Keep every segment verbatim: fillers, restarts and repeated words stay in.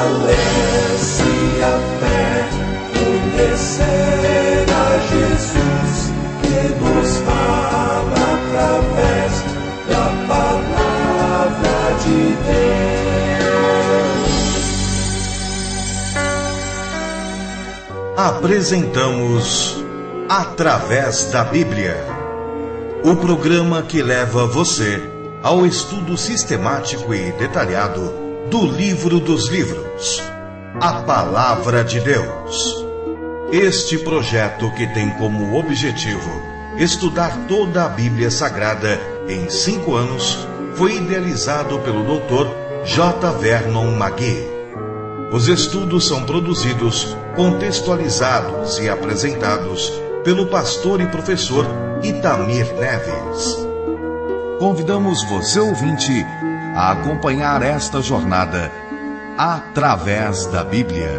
fortalece a fé, conhecer a Jesus, que nos fala através da palavra de Deus. Apresentamos Através da Bíblia, o programa que leva você ao estudo sistemático e detalhado do livro dos livros, a Palavra de Deus. Este projeto, que tem como objetivo estudar toda a Bíblia Sagrada em cinco anos, foi idealizado pelo doutor J. Vernon McGee. Os estudos são produzidos, contextualizados e apresentados pelo pastor e professor Itamir Neves. Convidamos você, ouvinte, a acompanhar esta jornada através da Bíblia.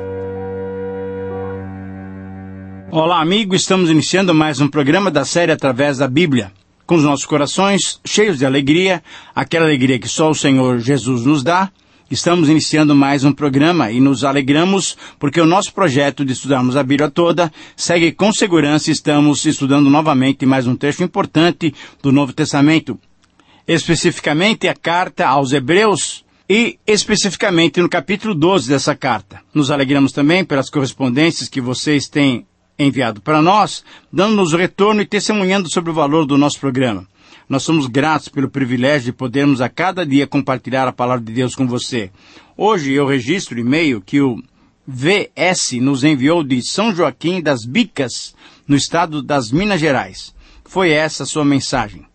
Olá, amigo, estamos iniciando mais um programa da série Através da Bíblia, com os nossos corações cheios de alegria, aquela alegria que só o Senhor Jesus nos dá. Estamos iniciando mais um programa e nos alegramos porque o nosso projeto de estudarmos a Bíblia toda segue com segurança. Estamos estudando novamente mais um trecho importante do Novo Testamento, especificamente a carta aos Hebreus e especificamente no capítulo doze dessa carta. Nos alegramos também pelas correspondências que vocês têm enviado para nós, dando-nos o retorno e testemunhando sobre o valor do nosso programa. Nós somos gratos pelo privilégio de podermos a cada dia compartilhar a palavra de Deus com você. Hoje eu registro o e-mail que o V S nos enviou de São Joaquim das Bicas, no estado das Minas Gerais. Foi essa a sua mensagem.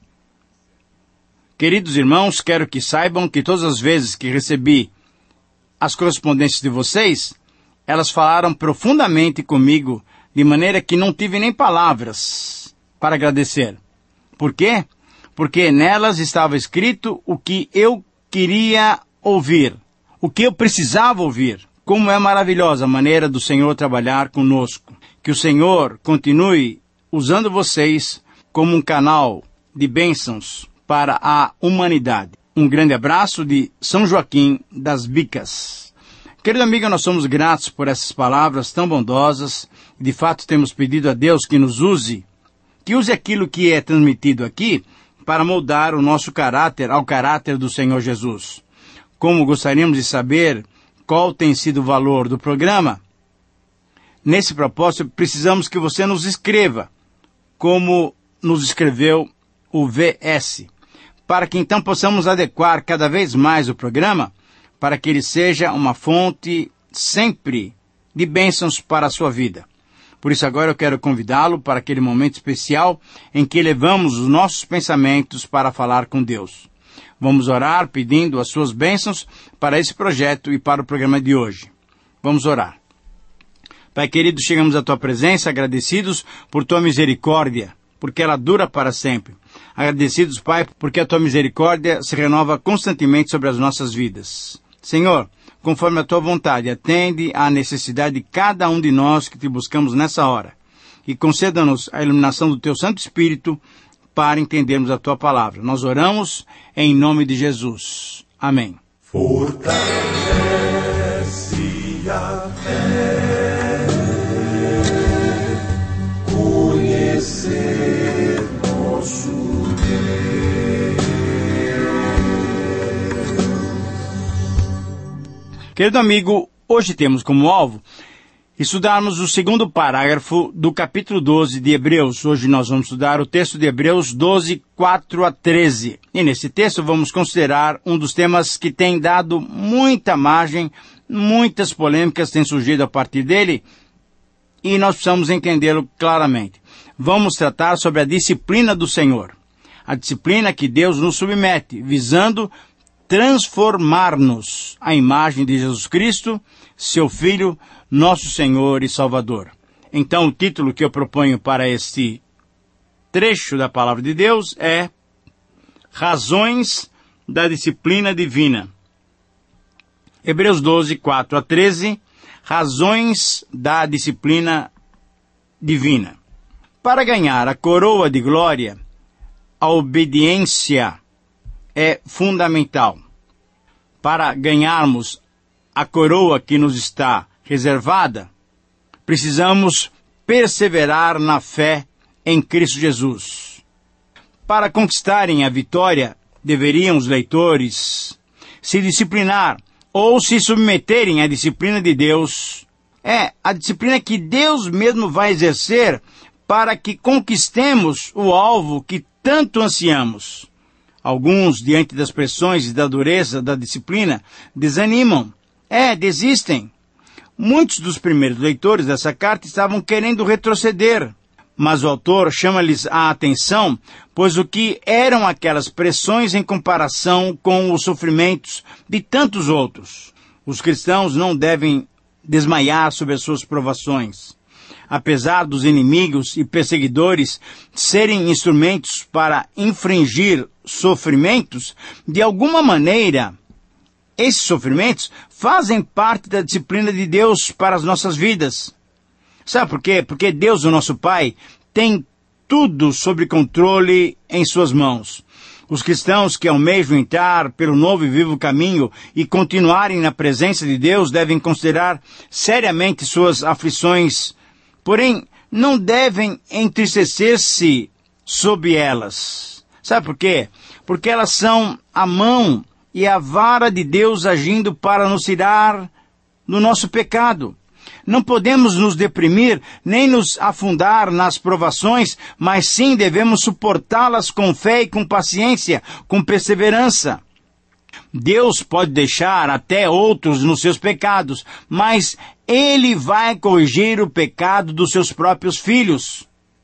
Queridos irmãos, quero que saibam que todas as vezes que recebi as correspondências de vocês, elas falaram profundamente comigo, de maneira que não tive nem palavras para agradecer. Por quê? Porque nelas estava escrito o que eu queria ouvir, o que eu precisava ouvir. Como é maravilhosa a maneira do Senhor trabalhar conosco. Que o Senhor continue usando vocês como um canal de bênçãos para a humanidade. Um grande abraço de São Joaquim das Bicas. Querido amigo, nós somos gratos por essas palavras tão bondosas. De fato, temos pedido a Deus que nos use, que use aquilo que é transmitido aqui para moldar o nosso caráter ao caráter do Senhor Jesus. Como gostaríamos de saber qual tem sido o valor do programa, nesse propósito, precisamos que você nos escreva, como nos escreveu o V S, para que então possamos adequar cada vez mais o programa, para que ele seja uma fonte sempre de bênçãos para a sua vida. Por isso agora eu quero convidá-lo para aquele momento especial em que elevamos os nossos pensamentos para falar com Deus. Vamos orar pedindo as suas bênçãos para esse projeto e para o programa de hoje. Vamos orar. Pai querido, chegamos à tua presença agradecidos por tua misericórdia, porque ela dura para sempre. Agradecidos, Pai, porque a tua misericórdia se renova constantemente sobre as nossas vidas. Senhor, conforme a tua vontade, atende à necessidade de cada um de nós que te buscamos nessa hora. E conceda-nos a iluminação do teu Santo Espírito para entendermos a tua palavra. Nós oramos em nome de Jesus. Amém. Fortalece a fé, conhecer nosso Querido amigo, hoje temos como alvo estudarmos o segundo parágrafo do capítulo doze de Hebreus. Hoje nós vamos estudar o texto de Hebreus doze, quatro a treze. E nesse texto vamos considerar um dos temas que tem dado muita margem, muitas polêmicas têm surgido a partir dele, e nós precisamos entendê-lo claramente. Vamos tratar sobre a disciplina do Senhor. A disciplina que Deus nos submete, visando transformar-nos à imagem de Jesus Cristo, seu Filho, nosso Senhor e Salvador. Então, o título que eu proponho para este trecho da Palavra de Deus é Razões da Disciplina Divina. Hebreus doze, quatro a treze, Razões da Disciplina Divina. Para ganhar a coroa de glória, a obediência é fundamental. Para ganharmos a coroa que nos está reservada, precisamos perseverar na fé em Cristo Jesus. Para conquistarem a vitória, deveriam os leitores se disciplinar ou se submeterem à disciplina de Deus. É, a disciplina que Deus mesmo vai exercer para que conquistemos o alvo que tanto ansiamos. Alguns, diante das pressões e da dureza da disciplina, desanimam. É, desistem. Muitos dos primeiros leitores dessa carta estavam querendo retroceder, mas o autor chama-lhes a atenção, pois o que eram aquelas pressões em comparação com os sofrimentos de tantos outros? Os cristãos não devem desmaiar sob as suas provações. Apesar dos inimigos e perseguidores serem instrumentos para infringir sofrimentos, de alguma maneira, esses sofrimentos fazem parte da disciplina de Deus para as nossas vidas. Sabe por quê? Porque Deus, o nosso Pai, tem tudo sob controle em suas mãos. Os cristãos que almejam entrar pelo novo e vivo caminho e continuarem na presença de Deus devem considerar seriamente suas aflições, porém não devem entristecer-se sob elas. Sabe por quê? Porque elas são a mão e a vara de Deus agindo para nos tirar do nosso pecado. Não podemos nos deprimir, nem nos afundar nas provações, mas sim devemos suportá-las com fé e com paciência, com perseverança. Deus pode deixar até outros nos seus pecados, mas Ele vai corrigir o pecado dos seus próprios filhos.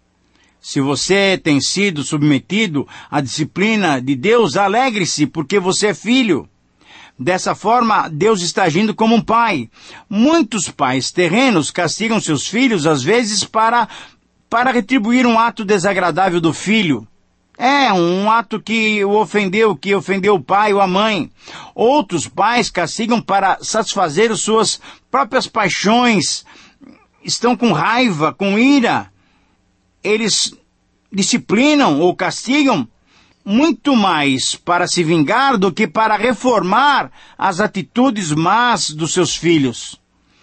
Se você tem sido submetido à disciplina de Deus, alegre-se, porque você é filho. Dessa forma, Deus está agindo como um pai. Muitos pais terrenos castigam seus filhos, às vezes, para, para retribuir um ato desagradável do filho. É, um ato que o ofendeu, que ofendeu o pai ou a mãe. Outros pais castigam para satisfazer as suas próprias paixões. Estão com raiva, com ira. Eles disciplinam ou castigam muito mais para se vingar do que para reformar as atitudes más dos seus filhos.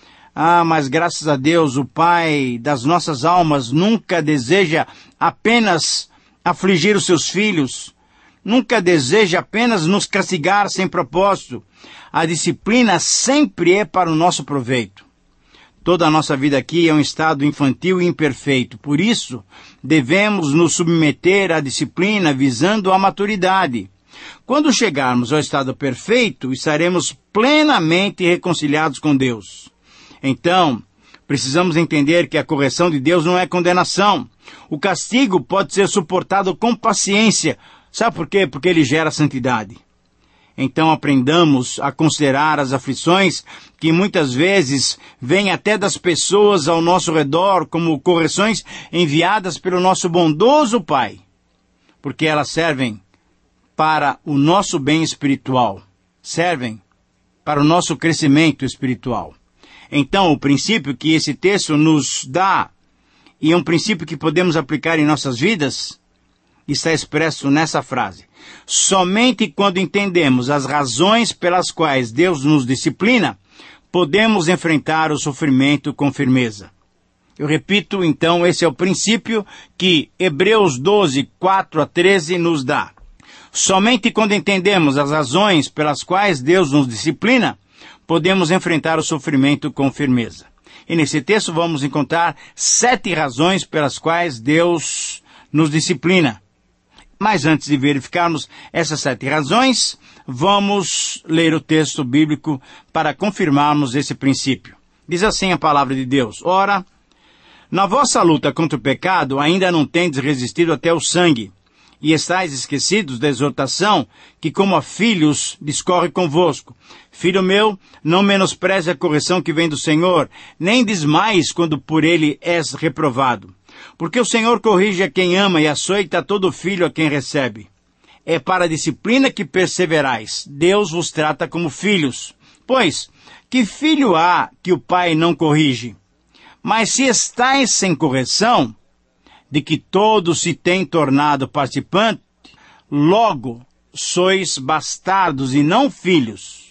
Ah, mas graças a Deus, o Pai das nossas almas nunca deseja apenas afligir os seus filhos, nunca deseja apenas nos castigar sem propósito. A disciplina sempre é para o nosso proveito. Toda a nossa vida aqui é um estado infantil e imperfeito. Por isso, devemos nos submeter à disciplina visando a maturidade. Quando chegarmos ao estado perfeito, estaremos plenamente reconciliados com Deus. Então, precisamos entender que a correção de Deus não é condenação. O castigo pode ser suportado com paciência. Sabe por quê? Porque ele gera santidade. Então aprendamos a considerar as aflições que muitas vezes vêm até das pessoas ao nosso redor como correções enviadas pelo nosso bondoso Pai, porque elas servem para o nosso bem espiritual, servem para o nosso crescimento espiritual. Então o princípio que esse texto nos dá, e é um princípio que podemos aplicar em nossas vidas, está expresso nessa frase: somente quando entendemos as razões pelas quais Deus nos disciplina, podemos enfrentar o sofrimento com firmeza. Eu repito, então, esse é o princípio que Hebreus doze, quatro a treze nos dá. Somente quando entendemos as razões pelas quais Deus nos disciplina, podemos enfrentar o sofrimento com firmeza. E nesse texto vamos encontrar sete razões pelas quais Deus nos disciplina. Mas antes de verificarmos essas sete razões, vamos ler o texto bíblico para confirmarmos esse princípio. Diz assim a palavra de Deus: ora, na vossa luta contra o pecado ainda não tendes resistido até o sangue, e estáis esquecidos da exortação que como a filhos discorre convosco. Filho meu, não menospreze a correção que vem do Senhor, nem desmaies quando por ele és reprovado. Porque o Senhor corrige a quem ama e açoita todo filho a quem recebe. É para a disciplina que perseverais. Deus vos trata como filhos. Pois, que filho há que o pai não corrige? Mas se estáis sem correção, de que todos se têm tornado participantes, logo sois bastardos e não filhos.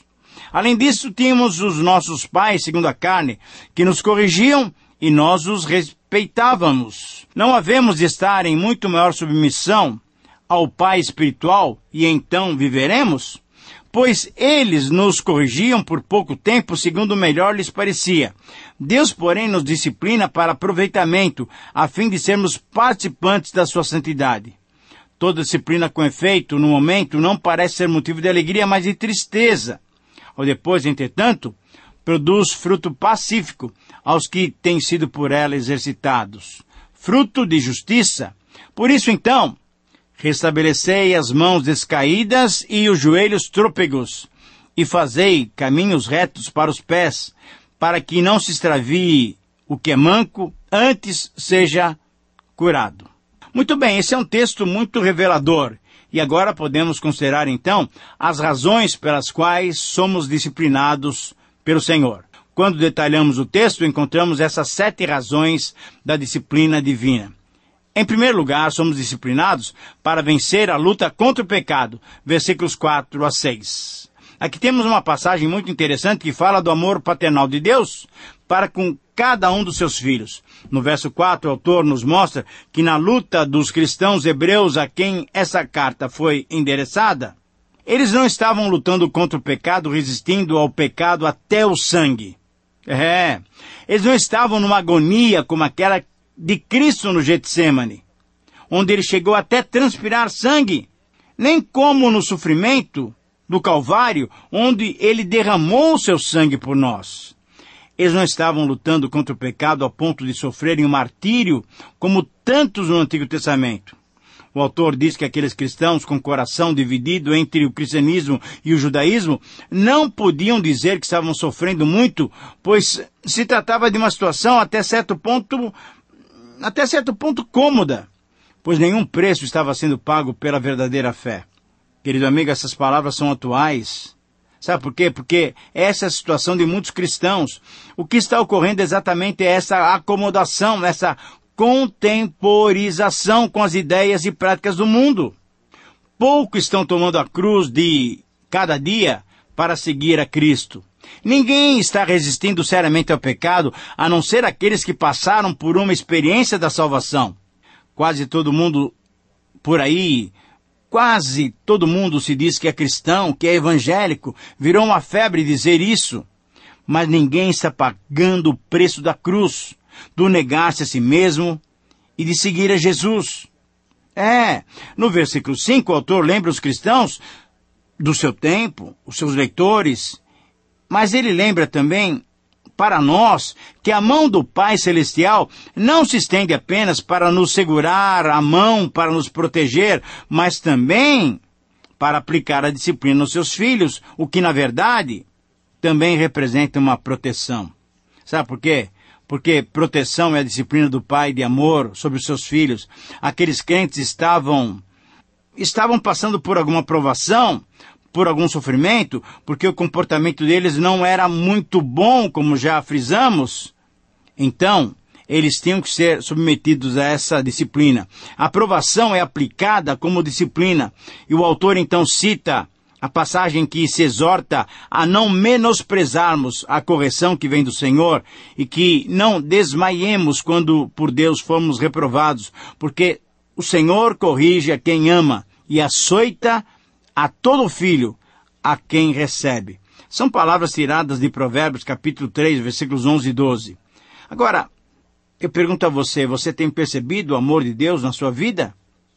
Além disso, tínhamos os nossos pais, segundo a carne, que nos corrigiam e nós os respeitávamos. Não havemos de estar em muito maior submissão ao Pai espiritual e então viveremos? Pois eles nos corrigiam por pouco tempo, segundo melhor lhes parecia. Deus, porém, nos disciplina para aproveitamento, a fim de sermos participantes da sua santidade. Toda disciplina com efeito, no momento, não parece ser motivo de alegria, mas de tristeza. Ou depois, entretanto, produz fruto pacífico aos que têm sido por ela exercitados. Fruto de justiça. Por isso, então, restabelecei as mãos descaídas e os joelhos trôpegos, e fazei caminhos retos para os pés, para que não se extravie o que é manco, antes seja curado. Muito bem, esse é um texto muito revelador, e agora podemos considerar então as razões pelas quais somos disciplinados pelo Senhor. Quando detalhamos o texto, encontramos essas sete razões da disciplina divina. Em primeiro lugar, somos disciplinados para vencer a luta contra o pecado, versículos quatro a seis. Aqui temos uma passagem muito interessante que fala do amor paternal de Deus para com cada um dos seus filhos. No verso quatro, o autor nos mostra que na luta dos cristãos hebreus a quem essa carta foi endereçada, eles não estavam lutando contra o pecado, resistindo ao pecado até o sangue. É, eles não estavam numa agonia como aquela de Cristo no Getsêmani, onde ele chegou até transpirar sangue, nem como no sofrimento do Calvário, onde ele derramou o seu sangue por nós. Eles não estavam lutando contra o pecado ao ponto de sofrerem um martírio, como tantos no Antigo Testamento. O autor diz que aqueles cristãos com coração dividido entre o cristianismo e o judaísmo não podiam dizer que estavam sofrendo muito, pois se tratava de uma situação até certo ponto até certo ponto cômoda, pois nenhum preço estava sendo pago pela verdadeira fé. Querido amigo, essas palavras são atuais. Sabe por quê? Porque essa é a situação de muitos cristãos. O que está ocorrendo exatamente é essa acomodação, essa contemporização com as ideias e práticas do mundo. Poucos estão tomando a cruz de cada dia para seguir a Cristo. Ninguém está resistindo seriamente ao pecado, a não ser aqueles que passaram por uma experiência da salvação. Quase todo mundo por aí, quase todo mundo se diz que é cristão, que é evangélico, virou uma febre dizer isso. Mas ninguém está pagando o preço da cruz, do negar-se a si mesmo e de seguir a Jesus. É, no versículo cinco, o autor lembra os cristãos do seu tempo, os seus leitores, mas ele lembra também para nós que a mão do Pai Celestial não se estende apenas para nos segurar a mão, para nos proteger, mas também para aplicar a disciplina nos seus filhos, o que na verdade também representa uma proteção. Sabe por quê? Porque proteção é a disciplina do Pai de amor sobre os seus filhos. Aqueles crentes estavam, estavam passando por alguma provação, por algum sofrimento, porque o comportamento deles não era muito bom, como já frisamos. Então, eles tinham que ser submetidos a essa disciplina. A aprovação é aplicada como disciplina. E o autor então cita a passagem que se exorta a não menosprezarmos a correção que vem do Senhor e que não desmaiemos quando por Deus formos reprovados, porque o Senhor corrige a quem ama e açoita a todo filho a quem recebe. São palavras tiradas de Provérbios, capítulo três, versículos onze e doze. Agora, eu pergunto a você, você tem percebido o amor de Deus na sua vida?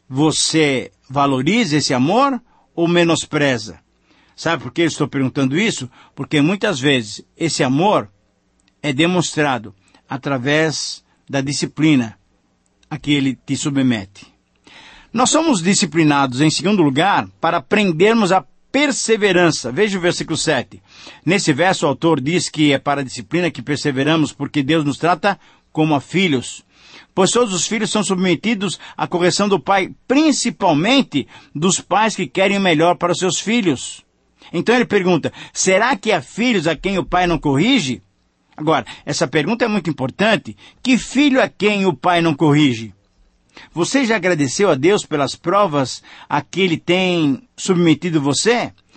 Você valoriza esse amor ou menospreza? Sabe por que eu estou perguntando isso? Porque muitas vezes esse amor é demonstrado através da disciplina a que ele te submete. Nós somos disciplinados, em segundo lugar, para aprendermos a perseverança. Veja o versículo sete. Nesse verso, o autor diz que é para a disciplina que perseveramos, porque Deus nos trata como a filhos. Pois todos os filhos são submetidos à correção do pai, principalmente dos pais que querem o melhor para os seus filhos. Então ele pergunta, será que há filhos a quem o pai não corrige? Agora, essa pergunta é muito importante. Que filho a quem o pai não corrige? Você já agradeceu a Deus pelas provas a que Ele tem submetido você?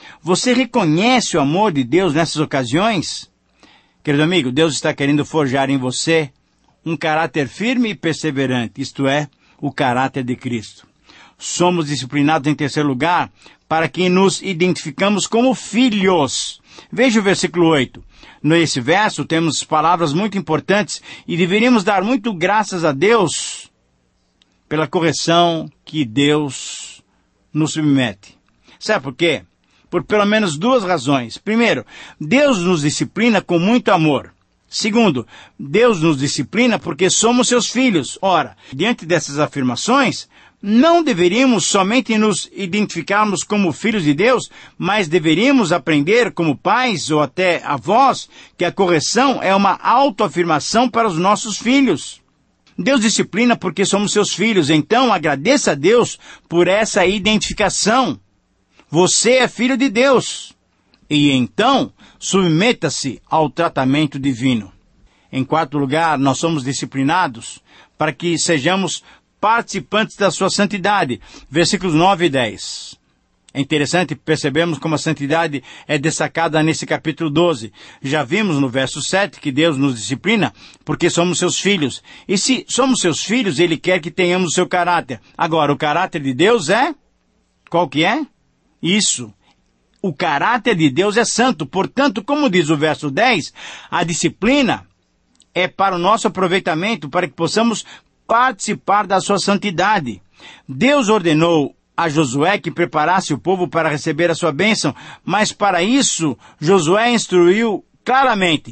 Você reconhece o amor de Deus nessas ocasiões? Querido amigo, Deus está querendo forjar em você um caráter firme e perseverante, isto é, o caráter de Cristo. Somos disciplinados em terceiro lugar para que nos identificamos como filhos. Veja o versículo oito. Nesse verso temos palavras muito importantes e deveríamos dar muito graças a Deus pela correção que Deus nos submete. Sabe por quê? Por pelo menos duas razões. Primeiro, Deus nos disciplina com muito amor. Segundo, Deus nos disciplina porque somos seus filhos. Ora, diante dessas afirmações, não deveríamos somente nos identificarmos como filhos de Deus, mas deveríamos aprender como pais ou até avós que a correção é uma autoafirmação para os nossos filhos. Deus disciplina porque somos seus filhos, então agradeça a Deus por essa identificação. Você é filho de Deus. E então, submeta-se ao tratamento divino. Em quarto lugar, nós somos disciplinados para que sejamos participantes da sua santidade. Versículos nove e dez. É interessante percebermos como a santidade é destacada nesse capítulo doze. Já vimos no verso sete que Deus nos disciplina porque somos seus filhos. E se somos seus filhos, Ele quer que tenhamos o seu caráter. Agora, o caráter de Deus é? Qual que é? Isso. O caráter de Deus é santo. Portanto, como diz o verso dez, a disciplina é para o nosso aproveitamento, para que possamos participar da sua santidade. Deus ordenou a Josué que preparasse o povo para receber a sua bênção, mas para isso Josué instruiu claramente: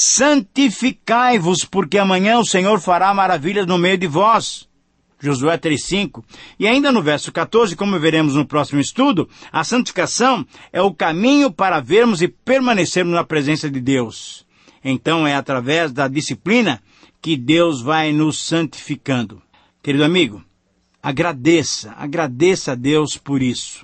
santificai-vos, porque amanhã o Senhor fará maravilhas no meio de vós. Josué três, cinco. E ainda no verso quatorze, como veremos no próximo estudo, a santificação é o caminho para vermos e permanecermos na presença de Deus. Então é através da disciplina que Deus vai nos santificando. Querido amigo, agradeça, agradeça a Deus por isso.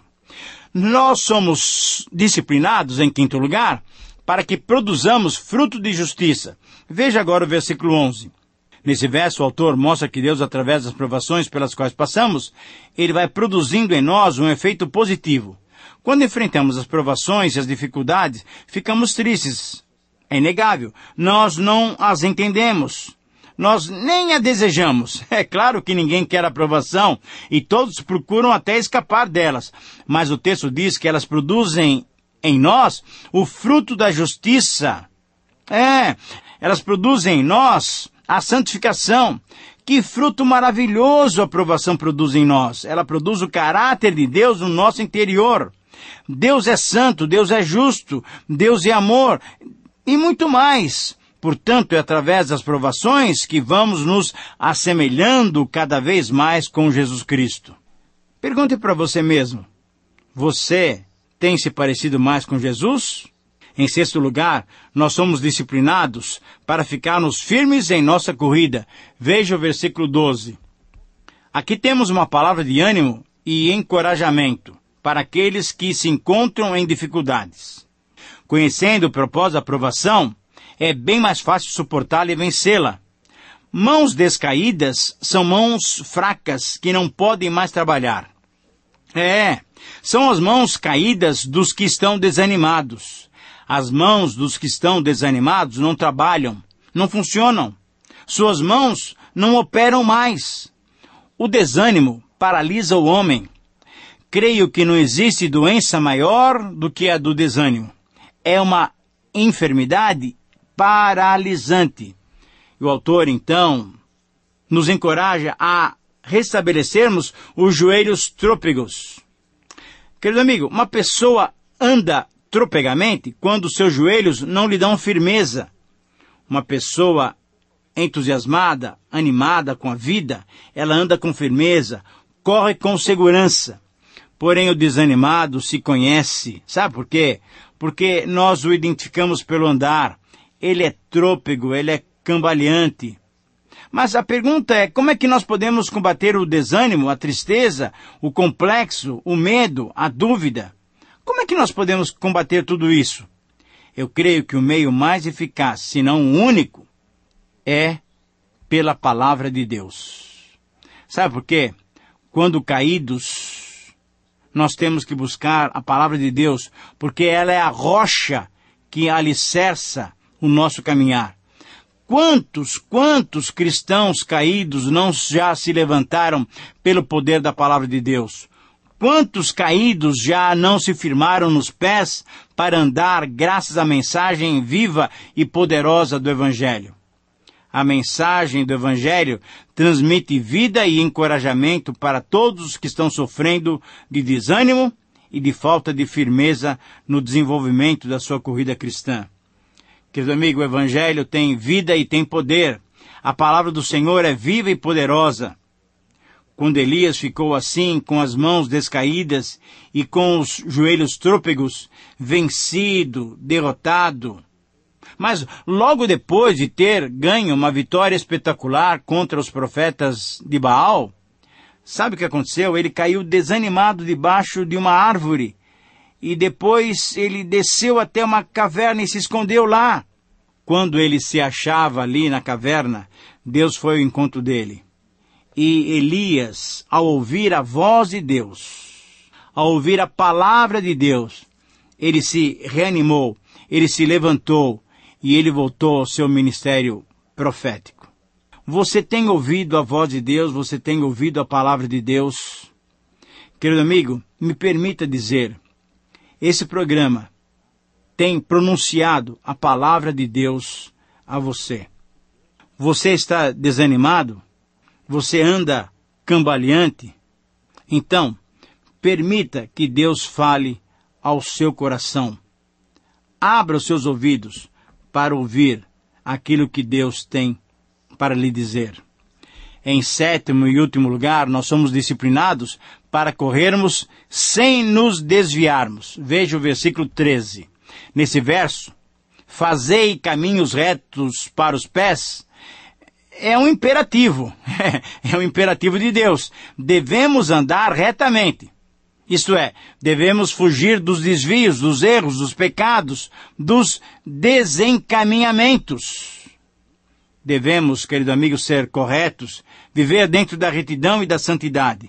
Nós somos disciplinados, em quinto lugar, para que produzamos fruto de justiça. Veja agora o versículo onze. Nesse verso, o autor mostra que Deus, através das provações pelas quais passamos, Ele vai produzindo em nós um efeito positivo. Quando enfrentamos as provações e as dificuldades, ficamos tristes. É inegável. Nós não as entendemos. Nós nem a desejamos. É claro que ninguém quer aprovação e todos procuram até escapar delas. Mas o texto diz que elas produzem em nós o fruto da justiça. É, elas produzem em nós a santificação. Que fruto maravilhoso a aprovação produz em nós. Ela produz o caráter de Deus no nosso interior. Deus é santo, Deus é justo, Deus é amor e muito mais. Portanto, é através das provações que vamos nos assemelhando cada vez mais com Jesus Cristo. Pergunte para você mesmo: você tem se parecido mais com Jesus? Em sexto lugar, nós somos disciplinados para ficarmos firmes em nossa corrida. Veja o versículo doze. Aqui temos uma palavra de ânimo e encorajamento para aqueles que se encontram em dificuldades. Conhecendo o propósito da aprovação, é bem mais fácil suportá-la e vencê-la. Mãos descaídas são mãos fracas que não podem mais trabalhar. É, são as mãos caídas dos que estão desanimados. As mãos dos que estão desanimados não trabalham, não funcionam. Suas mãos não operam mais. O desânimo paralisa o homem. Creio que não existe doença maior do que a do desânimo. É uma enfermidade paralisante. E o autor, então, nos encoraja a restabelecermos os joelhos trôpegos. Querido amigo, uma pessoa anda tropegamente quando seus joelhos não lhe dão firmeza. Uma pessoa entusiasmada, animada com a vida, ela anda com firmeza, corre com segurança. Porém, o desanimado se conhece. Sabe por quê? Porque nós o identificamos pelo andar. Ele é trôpego, ele é cambaleante. Mas a pergunta é, como é que nós podemos combater o desânimo, a tristeza, o complexo, o medo, a dúvida? Como é que nós podemos combater tudo isso? Eu creio que o meio mais eficaz, se não o único, é pela palavra de Deus. Sabe por quê? Quando caídos, nós temos que buscar a palavra de Deus, porque ela é a rocha que alicerça o nosso caminhar. Quantos, quantos cristãos caídos não já se levantaram pelo poder da palavra de Deus? Quantos caídos já não se firmaram nos pés para andar graças à mensagem viva e poderosa do Evangelho? A mensagem do Evangelho transmite vida e encorajamento para todos os que estão sofrendo de desânimo e de falta de firmeza no desenvolvimento da sua corrida cristã. Querido amigo, o Evangelho tem vida e tem poder. A palavra do Senhor é viva e poderosa. Quando Elias ficou assim, com as mãos descaídas e com os joelhos trôpegos, vencido, derrotado. Mas logo depois de ter ganho uma vitória espetacular contra os profetas de Baal, sabe o que aconteceu? Ele caiu desanimado debaixo de uma árvore. E depois ele desceu até uma caverna e se escondeu lá. Quando ele se achava ali na caverna, Deus foi ao encontro dele. E Elias, ao ouvir a voz de Deus, ao ouvir a palavra de Deus, ele se reanimou, ele se levantou e ele voltou ao seu ministério profético. Você tem ouvido a voz de Deus? Você tem ouvido a palavra de Deus? Querido amigo, me permita dizer, esse programa tem pronunciado a palavra de Deus a você. Você está desanimado? Você anda cambaleante? Então, permita que Deus fale ao seu coração. Abra os seus ouvidos para ouvir aquilo que Deus tem para lhe dizer. Em sétimo e último lugar, nós somos disciplinados para corrermos sem nos desviarmos. Veja o versículo treze. Nesse verso, fazei caminhos retos para os pés, é um imperativo, é um imperativo de Deus. Devemos andar retamente. Isto é, devemos fugir dos desvios, dos erros, dos pecados, dos desencaminhamentos. Devemos, querido amigo, ser corretos, viver dentro da retidão e da santidade.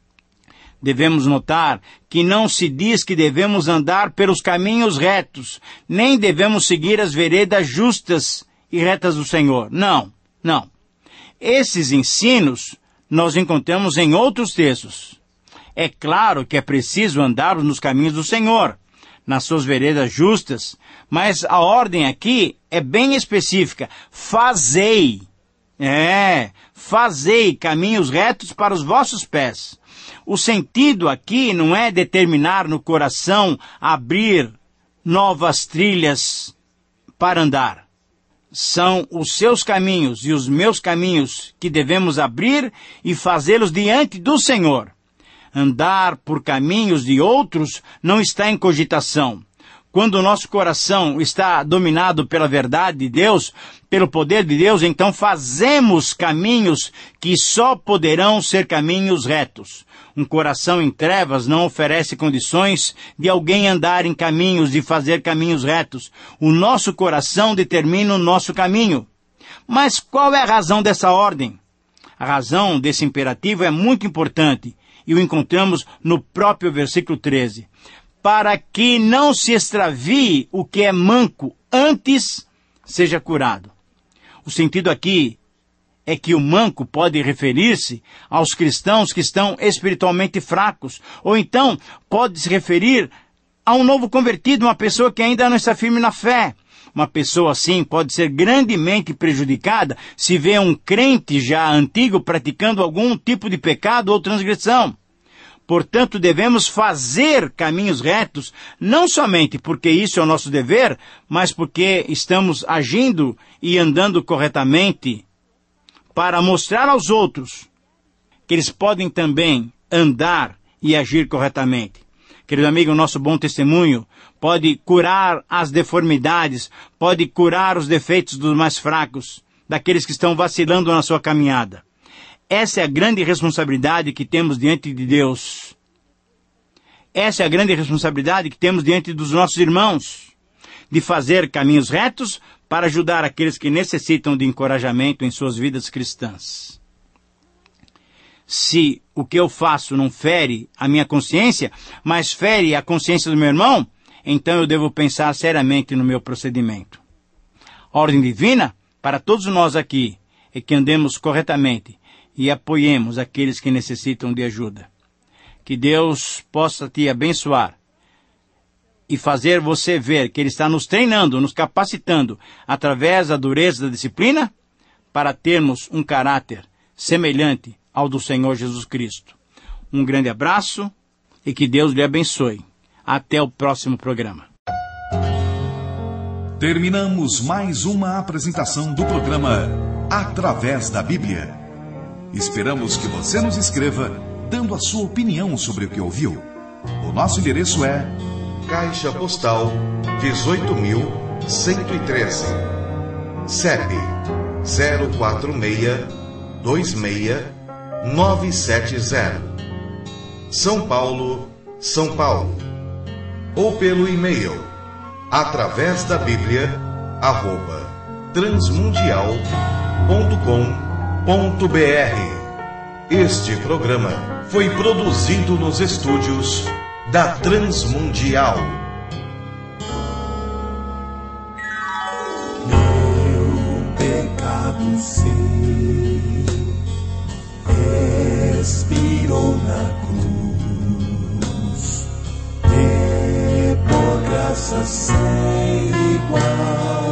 Devemos notar que não se diz que devemos andar pelos caminhos retos, nem devemos seguir as veredas justas e retas do Senhor. Não, não. Esses ensinos nós encontramos em outros textos. É claro que é preciso andar nos caminhos do Senhor, nas suas veredas justas, mas a ordem aqui é bem específica. Fazei, é, fazei caminhos retos para os vossos pés. O sentido aqui não é determinar no coração abrir novas trilhas para andar. São os seus caminhos e os meus caminhos que devemos abrir e fazê-los diante do Senhor. Andar por caminhos de outros não está em cogitação. Quando o nosso coração está dominado pela verdade de Deus, pelo poder de Deus, então fazemos caminhos que só poderão ser caminhos retos. Um coração em trevas não oferece condições de alguém andar em caminhos, de fazer caminhos retos. O nosso coração determina o nosso caminho. Mas qual é a razão dessa ordem? A razão desse imperativo é muito importante e o encontramos no próprio versículo treze. Para que não se extravie o que é manco, antes seja curado. O sentido aqui é que o manco pode referir-se aos cristãos que estão espiritualmente fracos, ou então pode se referir a um novo convertido, uma pessoa que ainda não está firme na fé. Uma pessoa assim pode ser grandemente prejudicada se vê um crente já antigo praticando algum tipo de pecado ou transgressão. Portanto, devemos fazer caminhos retos, não somente porque isso é o nosso dever, mas porque estamos agindo e andando corretamente para mostrar aos outros que eles podem também andar e agir corretamente. Querido amigo, o nosso bom testemunho pode curar as deformidades, pode curar os defeitos dos mais fracos, daqueles que estão vacilando na sua caminhada. Essa é a grande responsabilidade que temos diante de Deus. Essa é a grande responsabilidade que temos diante dos nossos irmãos, de fazer caminhos retos para ajudar aqueles que necessitam de encorajamento em suas vidas cristãs. se o que eu faço não fere a minha consciência, mas fere a consciência do meu irmão, então eu devo pensar seriamente no meu procedimento. A ordem divina, para todos nós aqui, é que andemos corretamente e apoiemos aqueles que necessitam de ajuda. Que Deus possa te abençoar e fazer você ver que Ele está nos treinando, nos capacitando, através da dureza da disciplina, para termos um caráter semelhante ao do Senhor Jesus Cristo. Um grande abraço e que Deus lhe abençoe. Até o próximo programa. Terminamos mais uma apresentação do programa Através da Bíblia. Esperamos que você nos escreva, dando a sua opinião sobre o que ouviu. O nosso endereço é Caixa Postal dezoito mil cento e treze, C E P zero quatro seis dois seis nove sete zero, São Paulo, São Paulo. Ou pelo e-mail através da Bíblia arroba transmundial ponto com ponto br. Este programa foi produzido nos estúdios da Transmundial. Meu pecado sei, expirou na cruz, e por graça sem igual